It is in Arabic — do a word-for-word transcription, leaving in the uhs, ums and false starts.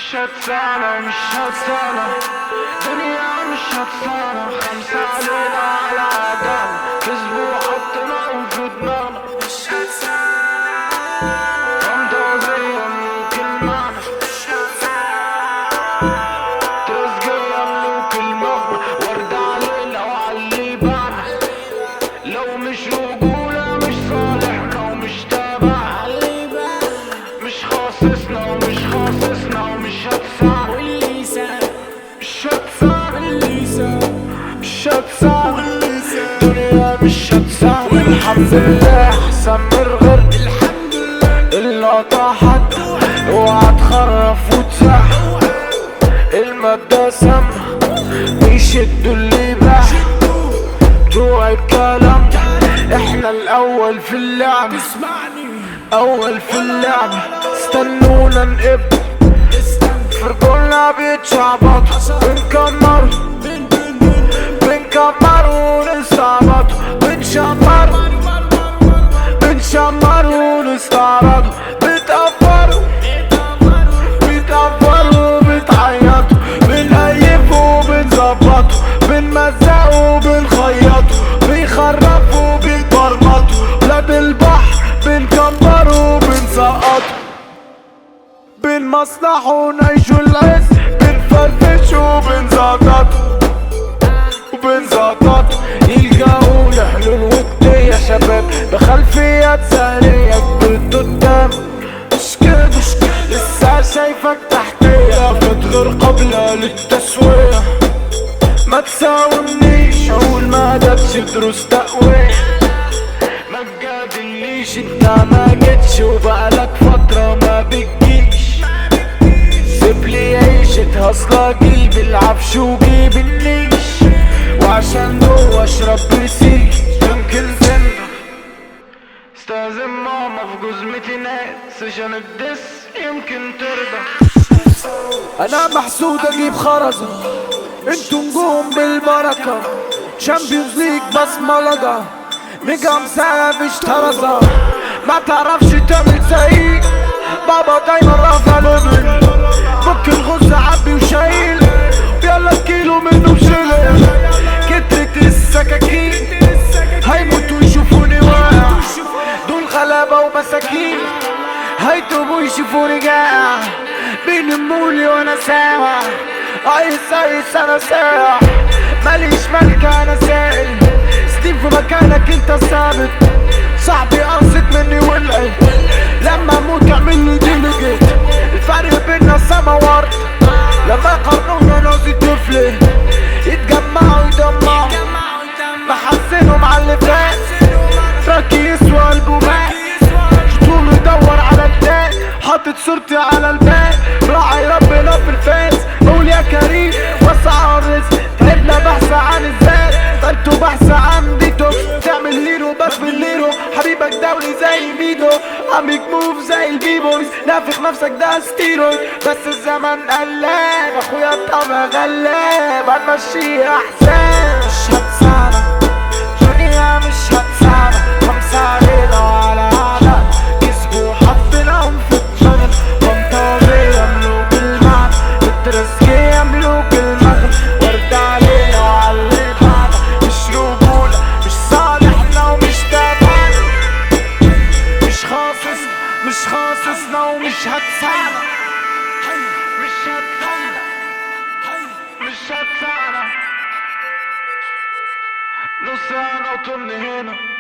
مش هتسانا مش هتسانا دنيا مش هتسانا، خمسة علينا على عدانا، كسبوا حطناهم في دماغنا. مش هتسانا فانتازيا ملوك المعنى، مش هتسانا ترزقيا ملوك المغنى، ورد علينا وعلي بانا. لو مش رجولة مش صالحنا ومش تابعنا، مش خاصصنا ومش خاصصنا ومش هتسانا، مش هتسانا مش هتسانا الدنيا مش هتسانا. الحمد لله احسن من غيرنا، الحمد لله اللي طاحت اوعى تخرف وتسح. المادة سامة بيشدوا اللي باح جوع الكلام، احنا الاول في اللعبة، اول في اللعبة. استنونا نقب فرقولنا بيتشعبطوا، بنكمروا بنكمروا ونستعبطوا، بنشمروا بنشمروا ونستعرضوا، بتقفروا بتقفروا بتعيطوا، بنقيفوا بنظبطوا، بنمزقوا بنخيطوا، بيخرفوا بيتبرمطوا، ولاد البحر بنكمروا بنسقطوا، بنمصلحوا نعيشوا العز، بنفرفشوا وبنزقططوا وبنزقططوا. يلقاوا الحلول ودي يا شباب بخلفيات سهرية كبرت قدام، مش كده لسه شايفك تحتية، بتغير قبل للتسوية. ما تساومنيش اقول ما دبش دروس تقوية، ما تجادلنيش انت ما جيتش وبقالك فترة ما بتجيش. سيبلي عيشة هصلة جيب العفش وجيب النيش، وعشان جوه اشرب برسيج يمكن تندم. استاذن ماما في جزمتي ناس عشان الدس يمكن ترضى. انا محسود اجيب خرزة انتو نجوم بالبركة، شامبيونز ليج بصملجة، نجم سافش طرزة، ما تعرفش تعمل زيي بابا دايما رافع ليفل، فك الغز عبي وشايل يلا كيلو منه بشيل. كترت السكاكين هيموتوا يشوفوني واقع، دول غلابة ومساكين هيتوبوا يشوفوني جائع، بينمولي وانا سامع عايز عايز انا ساعة، ماليش ملكة انا سائل، ستيف في مكانك انت ثابت. صاحبي قصد مني ولعت لما اموت اعملي ديليجيت، الفرق بينا سما وارض، لما قرنونا نازي طفلي يتجمعوا يدمعوا، محسنهم على اللي فات، تراكي يسوى البومات، طول يدور على التاني، حاطط صورتي على الباب، راعي ربنا في الفاس، قول يا كريم وسع الرزق. تعبنا بحث عن الذات، فانتوا بحث عن ديتوكس، تعمل هيرو بس بالليرو، حبيبك دولي زي ميدو، عميك موف زي البيبويز، نافخ نفسك ده ستيرويد، بس الزمن قلاب اخويا الطبع غلاب، هنمشيه احسن. مش هتسانا دنيا مش هتسانا، خمسة علينا وعلى عدد، كسبوا حطيناهم في الجنة، فانتازيا ملوك المعنى، الترزقية ملوك المغنى، ورد علينا وعلي بانا. مش رجولة مش صالحنا ومش تابعنا، مش خاصص مش خاصصنا ومش هتسانا، مش هتسانا مش هتسانا. نص انا وطن هنا